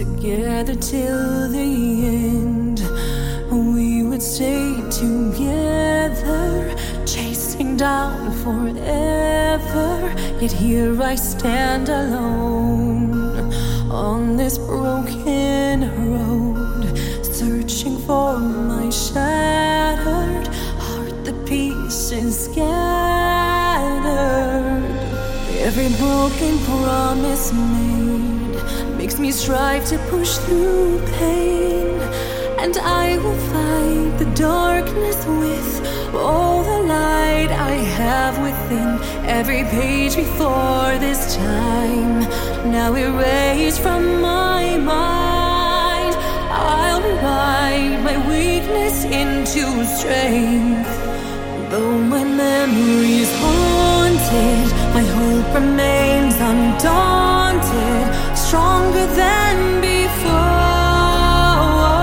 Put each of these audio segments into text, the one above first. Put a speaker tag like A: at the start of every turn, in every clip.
A: together till the end. We would stay together, chasing down forever. Yet here I stand alone on this broken road, searching for my shattered heart, the pieces scattered. Every broken promise made makes me strive to push through pain, and I will fight the darkness with all the light I have within. Every page before this time now erased from my mind, I'll rewrite my weakness into strength. Though my memory is haunted, my hope remains undaunted, stronger than before.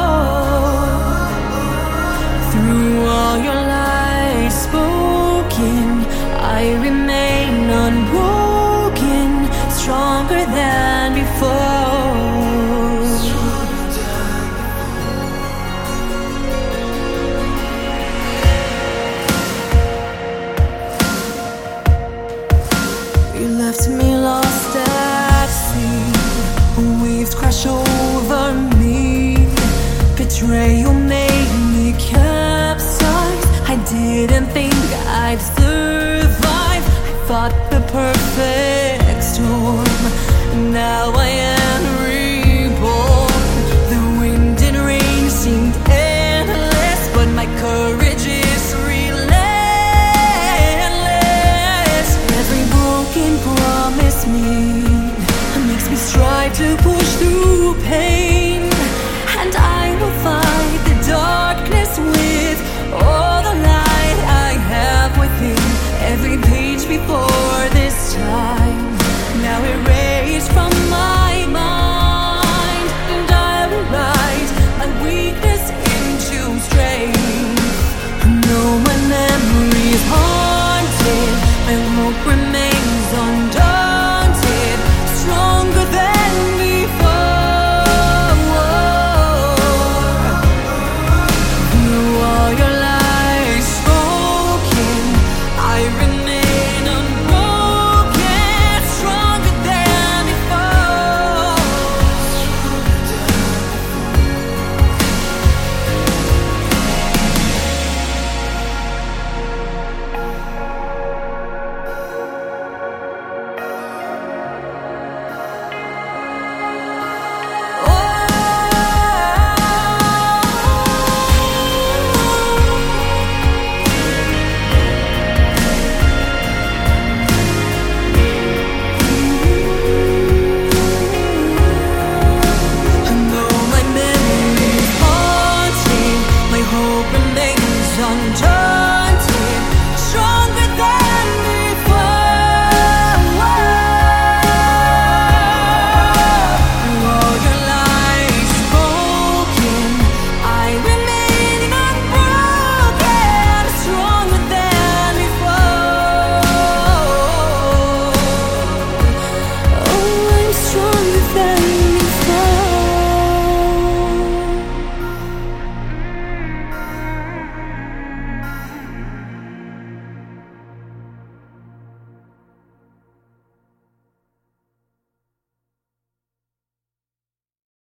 A: Through all your lies spoken, I remain unbroken, stronger than before. You left me lost at sea, waves crash over me, betrayal made me capsize. I didn't think I'd survive, I fought the perfect storm, now I am reborn. The wind and rain seemed endless, but my courage is relentless. Every broken promise made makes me strive to push through pain,